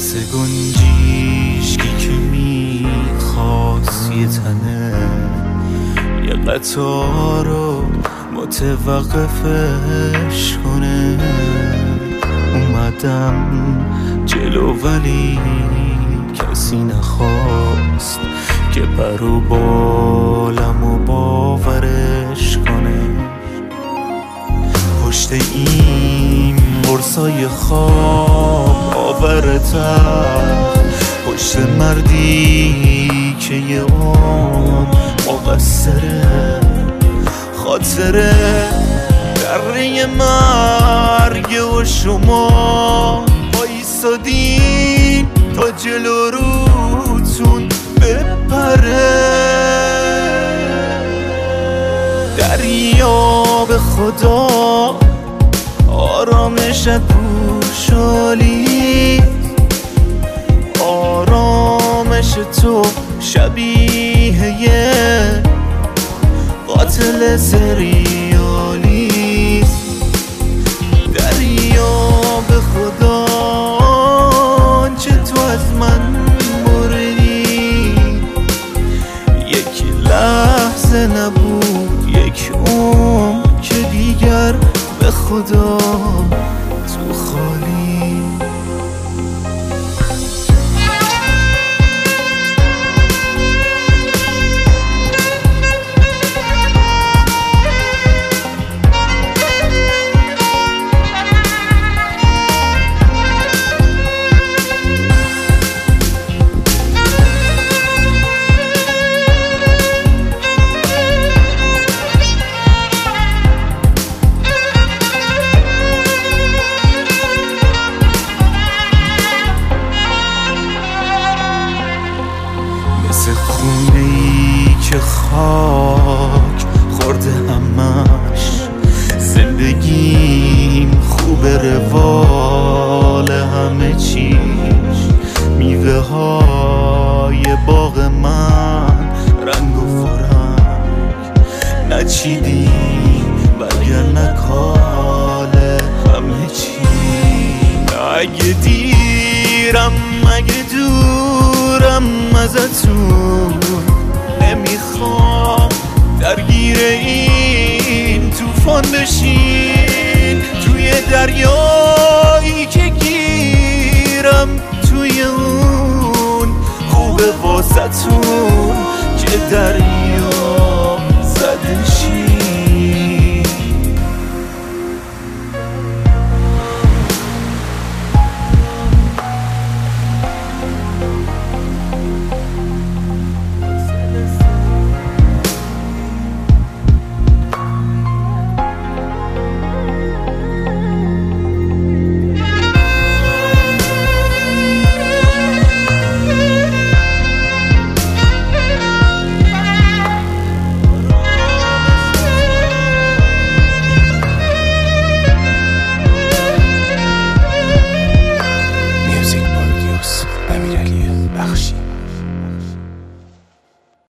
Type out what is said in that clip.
مثل گنجیشکی که میخواست یه تنه یه قطار رو متوقفش کنه. اومدم جلو ولی کسی نخواست که پر و بالم و باورش کنه. پشت این قرصای خواب آورتم، پشت مردی که یه عمر مقصره، خاطره دره مرگ و شما بایستادین تا جلو روتون بپره. دریا به خدا آرامشت پوشالی، آرامش تو شبیه یه قاتل سریالی. دریا به خدا چه تو از من بردی، یک لحظه نبود یک عمر که دیگر به خدا تو خالی. مثل خونه‌ای که خاک خورده همش، زندگیم خوبه روال همه چیش، میوه های باغ من رنگ و فرنگ نچیدیم وگرنه کال همه چی. اگه دیرم اگه دورم ازتون، نمیخوام درگیر این طوفان بشین. توی دریایی که گیرم توی اون خوبه واسه‌تون که دریا